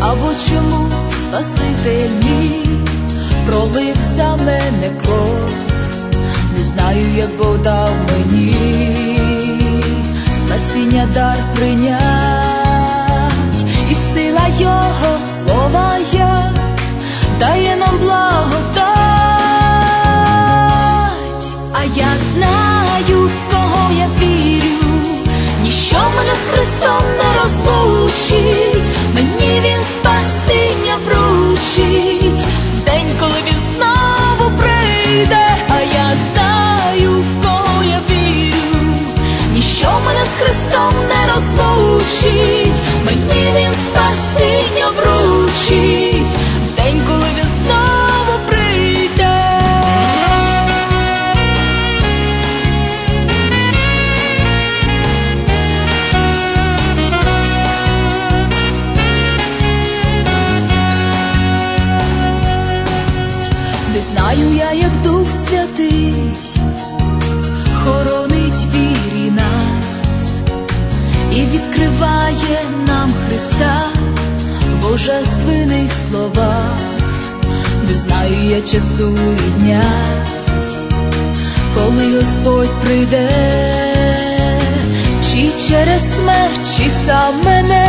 або чому Спаситель мій пролився в мене кров. Не знаю, як Бог дав мені спасіння дар прийнять, і сила Його слова як дає нам благодать. А я знаю, в кого я вірю, ніщо мене з Христом не розлучить. Мені Він спасіння вручить в день, коли Він знову прийде. А я знаю, в кого я вірю, ніщо мене з Христом не розлучить. Мені Він спасіння вручить в день, коли Він знову прийде. Не знаю я, як Дух Святий хоронить вірі нас і відкриває нам Христа в божественних словах. Не знаю я часу і дня, коли Господь прийде, чи через смерть, чи сам мене